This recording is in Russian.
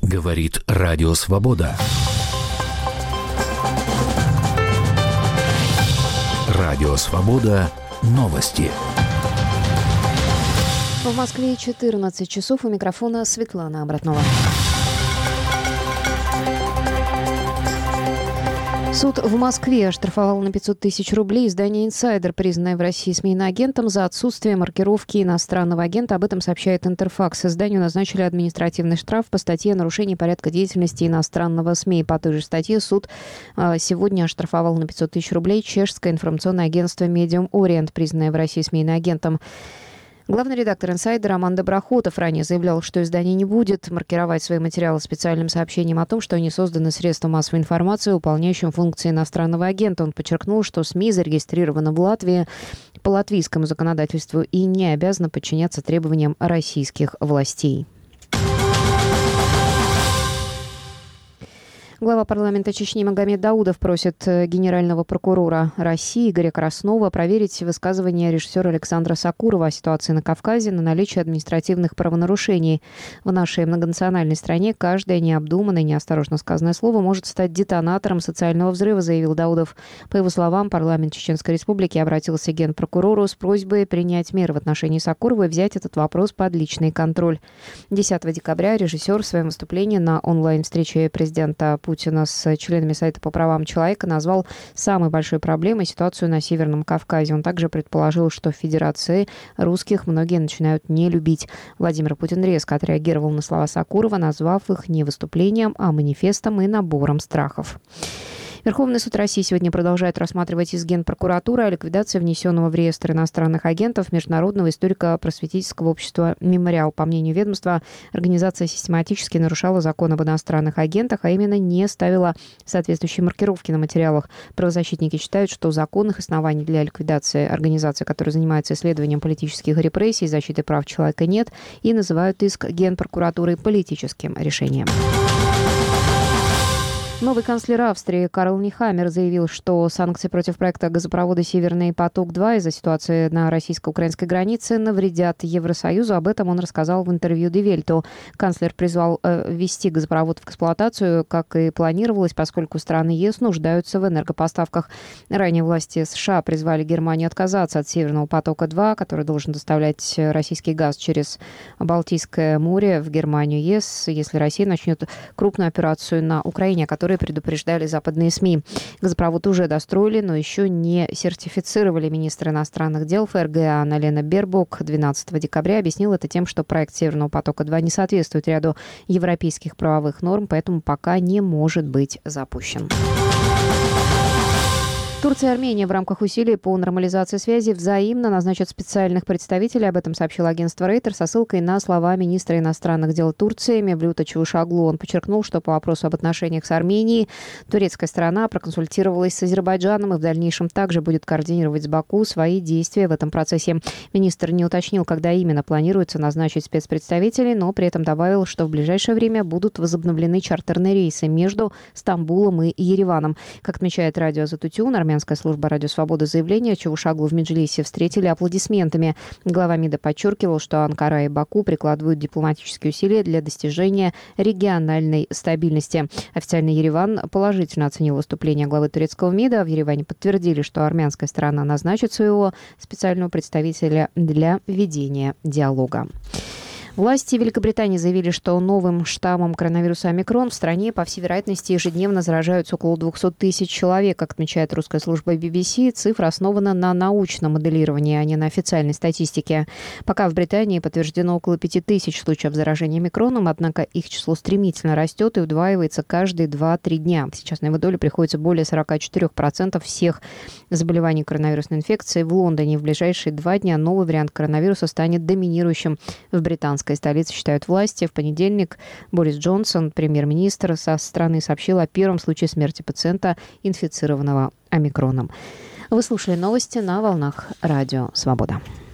Говорит Радио Свобода. Радио Свобода. Новости. В Москве 14 часов. У микрофона Светлана Обратнова. Суд в Москве оштрафовал на 500 тысяч рублей издание «Инсайдер», признанное в России СМИ иноагентом, за отсутствие маркировки иностранного агента. Об этом сообщает Интерфакс. Изданию назначили административный штраф по статье «Нарушение порядка деятельности иностранного СМИ». По той же статье суд сегодня оштрафовал на 500 тысяч рублей чешское информационное агентство «Медиум Ориент», признанное в России СМИ иноагентом. Главный редактор «Инсайдера» Роман Доброхотов ранее заявлял, что издание не будет маркировать свои материалы специальным сообщением о том, что они созданы средством массовой информации, выполняющим функции иностранного агента. Он подчеркнул, что СМИ зарегистрированы в Латвии по латвийскому законодательству и не обязаны подчиняться требованиям российских властей. Глава парламента Чечни Магомед Даудов просит генерального прокурора России Игоря Краснова проверить высказывания режиссера Александра Сакурова о ситуации на Кавказе на наличие административных правонарушений. В нашей многонациональной стране каждое необдуманное, неосторожно сказанное слово может стать детонатором социального взрыва, заявил Даудов. По его словам, парламент Чеченской Республики обратился к генпрокурору с просьбой принять меры в отношении Сакурова и взять этот вопрос под личный контроль. 10 декабря режиссер в своем выступлении на онлайн-встрече президента Путина с членами Совета по правам человека назвал самой большой проблемой ситуацию на Северном Кавказе. Он также предположил, что в Федерации русских многие начинают не любить. Владимир Путин резко отреагировал на слова Сакурова, назвав их не выступлением, а манифестом и набором страхов. Верховный суд России сегодня продолжает рассматривать из Генпрокуратуры о ликвидации внесенного в реестр иностранных агентов Международного историко-просветительского общества «Мемориал». По мнению ведомства, организация систематически нарушала закон об иностранных агентах, а именно не ставила соответствующие маркировки на материалах. Правозащитники считают, что законных оснований для ликвидации организации, которая занимается исследованием политических репрессий и защитой прав человека, нет, и называют иск Генпрокуратуры политическим решением. Новый канцлер Австрии Карл Нехаммер заявил, что санкции против проекта газопровода «Северный поток-2» из-за ситуации на российско-украинской границе навредят Евросоюзу. Об этом он рассказал в интервью Die Welt. Канцлер призвал ввести газопровод в эксплуатацию, как и планировалось, поскольку страны ЕС нуждаются в энергопоставках. Ранее власти США призвали Германию отказаться от «Северного потока-2», который должен доставлять российский газ через Балтийское море в Германию ЕС, если Россия начнет крупную операцию на Украине, о которой предупреждали западные СМИ. Газопровод уже достроили, но еще не сертифицировали. Министр иностранных дел ФРГ Анна-Лена Бербок 12 декабря объяснил это тем, что проект «Северного потока-2» не соответствует ряду европейских правовых норм, поэтому пока не может быть запущен. Турция и Армения в рамках усилий по нормализации связи взаимно назначат специальных представителей. Об этом сообщило агентство Рейтер со ссылкой на слова министра иностранных дел Турции Мевлюта Чавушоглу. Он подчеркнул, что по вопросу об отношениях с Арменией турецкая сторона проконсультировалась с Азербайджаном и в дальнейшем также будет координировать с Баку свои действия в этом процессе. Министр не уточнил, когда именно планируется назначить спецпредставителей, но при этом добавил, что в ближайшее время будут возобновлены чартерные рейсы между Стамбулом и Ереваном. Как отмечает радио Азатутюн, армянская служба «Радио Свобода» заявление Чавушоглу в Меджлисе встретили аплодисментами. Глава МИДа подчеркивал, что Анкара и Баку прикладывают дипломатические усилия для достижения региональной стабильности. Официально Ереван положительно оценил выступление главы турецкого МИДа. В Ереване подтвердили, что армянская сторона назначит своего специального представителя для ведения диалога. Власти Великобритании заявили, что новым штаммом коронавируса омикрон в стране, по всей вероятности, ежедневно заражаются около 200 тысяч человек. Как отмечает русская служба BBC, цифра основана на научном моделировании, а не на официальной статистике. Пока в Британии подтверждено около 5000 случаев заражения омикроном, однако их число стремительно растет и удваивается каждые 2-3 дня. Сейчас на его долю приходится более 44% всех заболеваний коронавирусной инфекцией. В Лондоне в ближайшие 2 дня новый вариант коронавируса станет доминирующим в британской столице, считают власти. В понедельник Борис Джонсон, премьер-министр со страны, сообщил о первом случае смерти пациента, инфицированного омикроном. Вы слушали новости на волнах Радио Свобода.